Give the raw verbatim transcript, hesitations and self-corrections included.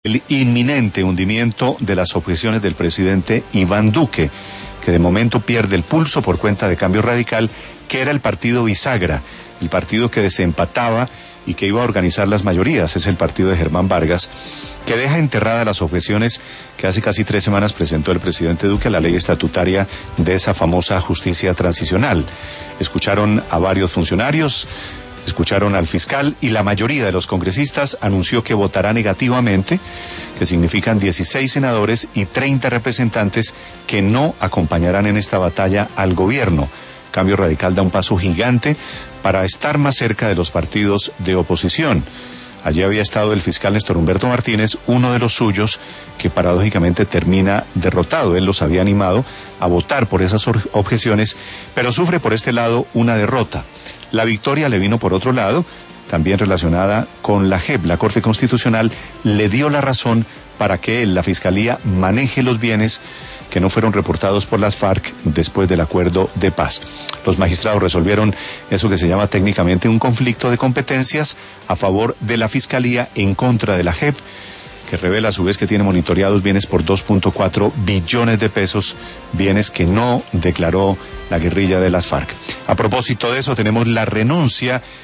el inminente hundimiento de las objeciones del presidente Iván Duque, que de momento pierde el pulso por cuenta de Cambio Radical, que era el partido bisagra, el partido que desempataba y que iba a organizar las mayorías. Es el partido de Germán Vargas, que deja enterradas las objeciones que hace casi tres semanas presentó el presidente Duque a la ley estatutaria de esa famosa justicia transicional. Escucharon a varios funcionarios, escucharon al fiscal y la mayoría de los congresistas anunció que votará negativamente, que significan dieciséis senadores y treinta representantes que no acompañarán en esta batalla al gobierno. Cambio Radical da un paso gigante para estar más cerca de los partidos de oposición. Allí había estado el fiscal Néstor Humberto Martínez, uno de los suyos, que paradójicamente termina derrotado. Él los había animado a votar por esas objeciones, pero sufre por este lado una derrota. La victoria le vino por otro lado, también relacionada con la J E P. La Corte Constitucional le dio la razón para que él, la Fiscalía, maneje los bienes que no fueron reportados por las FARC después del acuerdo de paz. Los magistrados resolvieron eso que se llama técnicamente un conflicto de competencias a favor de la Fiscalía en contra de la J E P, que revela a su vez que tiene monitoreados bienes por dos punto cuatro billones de pesos, bienes que no declaró la guerrilla de las FARC. A propósito de eso, tenemos la renuncia